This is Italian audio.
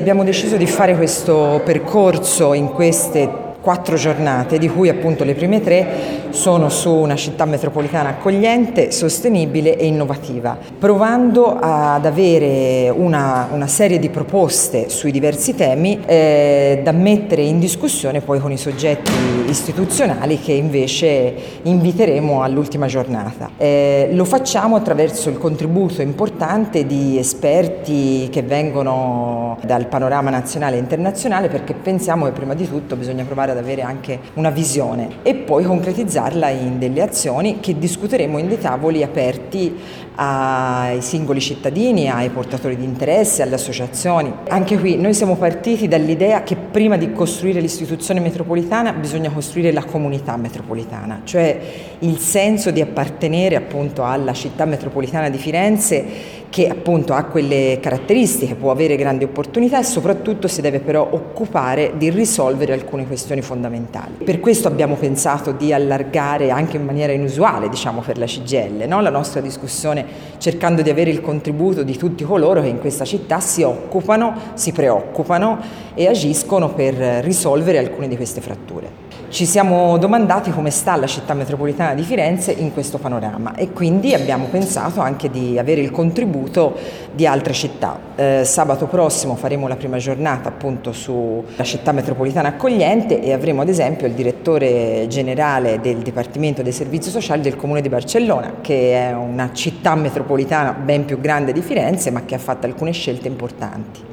abbiamo deciso di fare questo percorso in queste 4 giornate, di cui appunto le prime 3 sono su una città metropolitana accogliente, sostenibile e innovativa, provando ad avere una serie di proposte sui diversi temi da mettere in discussione poi con i soggetti istituzionali che invece inviteremo all'ultima giornata. Lo facciamo attraverso il contributo importante di esperti che vengono dal panorama nazionale e internazionale, perché pensiamo che prima di tutto bisogna provare ad avere anche una visione e poi concretizzarla in delle azioni che discuteremo in dei tavoli aperti ai singoli cittadini, ai portatori di interesse, alle associazioni. Anche qui noi siamo partiti dall'idea che prima di costruire l'istituzione metropolitana bisogna costruire la comunità metropolitana, cioè il senso di appartenere appunto alla città metropolitana di Firenze, che appunto ha quelle caratteristiche, può avere grandi opportunità e soprattutto si deve però occupare di risolvere alcune questioni fondamentali. Per questo abbiamo pensato di allargare anche in maniera inusuale, diciamo, per la CGIL, no? La nostra discussione, cercando di avere il contributo di tutti coloro che in questa città si occupano, si preoccupano e agiscono per risolvere alcune di queste fratture. Ci siamo domandati come sta la città metropolitana di Firenze in questo panorama e quindi abbiamo pensato anche di avere il contributo di altre città. Sabato prossimo faremo la prima giornata appunto sulla città metropolitana accogliente e avremo ad esempio il direttore generale del Dipartimento dei Servizi Sociali del Comune di Barcellona, che è una città metropolitana ben più grande di Firenze ma che ha fatto alcune scelte importanti.